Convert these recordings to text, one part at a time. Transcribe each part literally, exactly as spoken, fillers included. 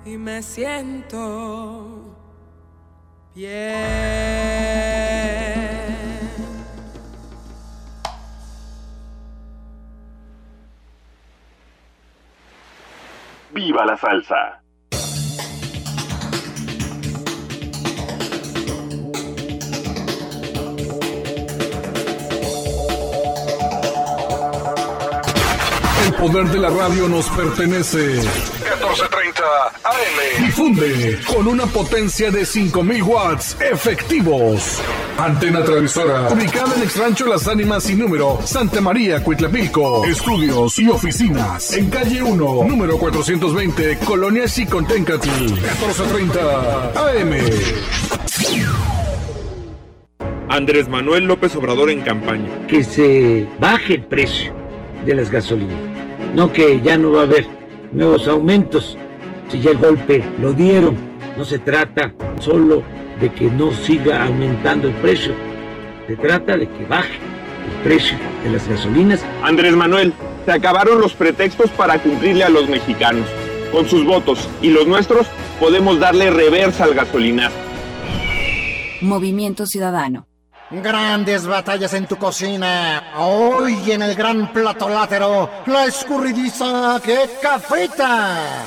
y me siento bien. ¡Viva la salsa! El poder de la radio nos pertenece. catorce treinta A M. Difunde con una potencia de cinco mil watts efectivos. Antena transmisora. Ubicada en Exrancho Las Ánimas sin número, Santa María, Cuitlapilco. Estudios y oficinas. En calle uno, número cuatrocientos veinte, Colonia Xiconténcatl. catorce treinta A M. Andrés Manuel López Obrador en campaña. Que se baje el precio de las gasolinas. No que ya no va a haber nuevos aumentos. Si ya el golpe lo dieron, no se trata solo de que no siga aumentando el precio. Se trata de que baje el precio de las gasolinas. Andrés Manuel, se acabaron los pretextos para cumplirle a los mexicanos. Con sus votos y los nuestros, podemos darle reversa al gasolinazo. Movimiento Ciudadano. Grandes batallas en tu cocina. Hoy en el gran plato látero, la escurridiza que cafeta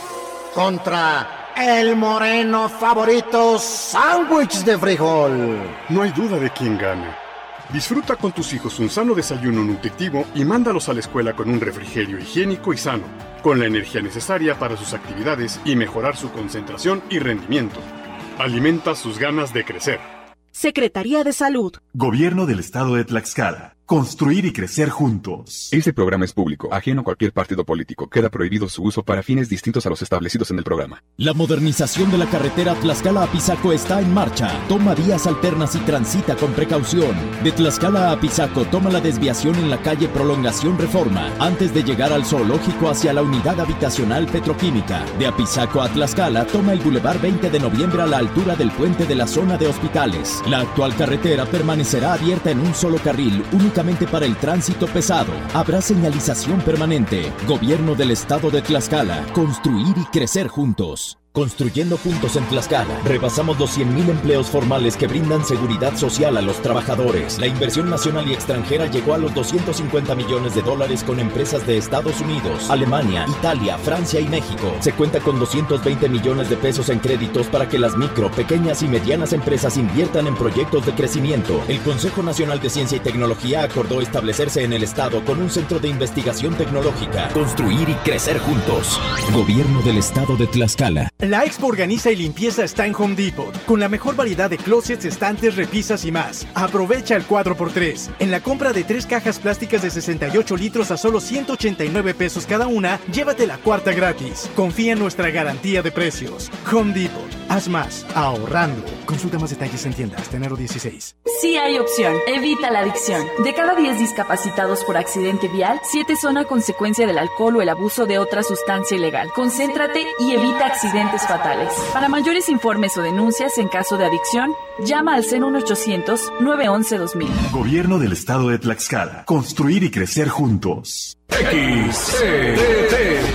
contra el moreno favorito sándwich de frijol. No hay duda de quién gana. Disfruta con tus hijos un sano desayuno nutritivo y mándalos a la escuela con un refrigerio higiénico y sano, con la energía necesaria para sus actividades y mejorar su concentración y rendimiento. Alimenta sus ganas de crecer. Secretaría de Salud. Gobierno del Estado de Tlaxcala. Construir y crecer juntos. Este programa es público, ajeno a cualquier partido político. Queda prohibido su uso para fines distintos a los establecidos en el programa. La modernización de la carretera Tlaxcala-Apizaco está en marcha. Toma vías alternas y transita con precaución. De Tlaxcala a Apizaco, toma la desviación en la calle Prolongación Reforma, antes de llegar al zoológico hacia la unidad habitacional petroquímica. De Apizaco a Tlaxcala, toma el Boulevard veinte de noviembre a la altura del puente de la zona de hospitales. La actual carretera permanecerá abierta en un solo carril, únicamente para el tránsito pesado. Habrá señalización permanente. Gobierno del Estado de Tlaxcala. Construir y crecer juntos. Construyendo juntos en Tlaxcala, rebasamos los cien mil empleos formales que brindan seguridad social a los trabajadores. La inversión nacional y extranjera llegó a los doscientos cincuenta millones de dólares con empresas de Estados Unidos, Alemania, Italia, Francia y México. Se cuenta con doscientos veinte millones de pesos en créditos para que las micro, pequeñas y medianas empresas inviertan en proyectos de crecimiento. El Consejo Nacional de Ciencia y Tecnología acordó establecerse en el estado con un centro de investigación tecnológica. Construir y crecer juntos. Gobierno del Estado de Tlaxcala. La Expo Organiza y Limpieza está en Home Depot, con la mejor variedad de closets, estantes, repisas y más. Aprovecha el cuatro por tres. En la compra de tres cajas plásticas de sesenta y ocho litros a solo ciento ochenta y nueve pesos cada una, llévate la cuarta gratis. Confía en nuestra garantía de precios. Home Depot. Haz más, ahorrando. Consulta más detalles en tienda hasta enero dieciséis. Sí hay opción. Evita la adicción. De cada diez discapacitados por accidente vial, siete son a consecuencia del alcohol o el abuso de otra sustancia ilegal. Concéntrate y evita accidentes fatales. Para mayores informes o denuncias en caso de adicción, llama al cero uno ochocientos, nueve once, dos mil. Gobierno del Estado de Tlaxcala. Construir y crecer juntos. X C T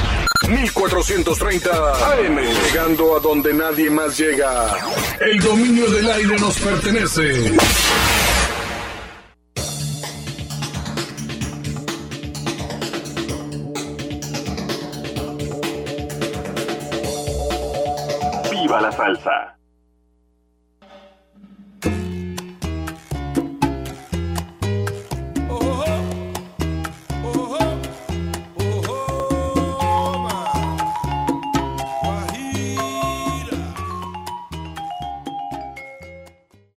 T mil cuatrocientos treinta A M, llegando a donde nadie más llega. El dominio del aire nos pertenece. ¡Viva la salsa!